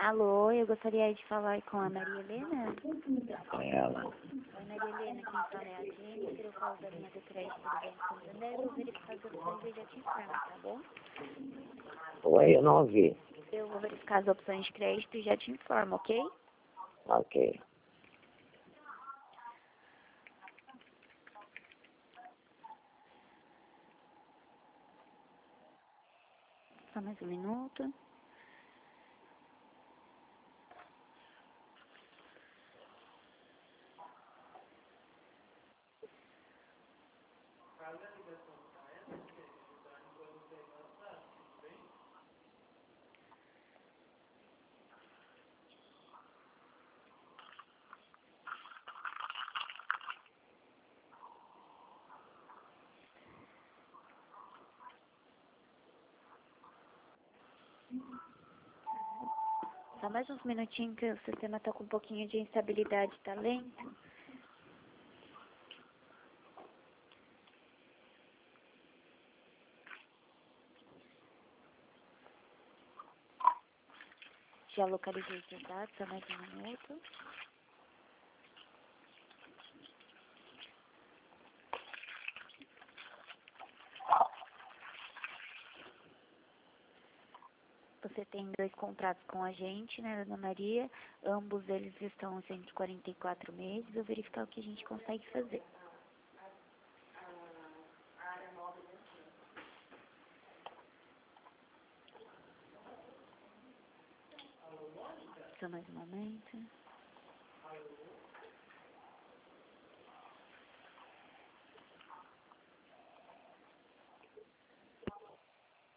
Alô, eu gostaria de falar com a Maria Helena. Ela. Oi, Maria Helena, quem fala é a Jennifer, eu falo da linha do crédito do Banco Santander, eu vou verificar as opções e já te informo, tá bom? Oi, eu não ouvi. Eu vou verificar as opções de crédito e já te informo, ok? Ok. Só mais um minuto. Só mais uns minutinhos que o sistema tá com um pouquinho de instabilidade, tá lento. Já localizei os seus dados, só mais um minuto. Você tem 2 contratos com a gente, né, Dona Maria? Ambos eles estão em 144 meses. Vou verificar o que a gente consegue fazer. Só mais um momento.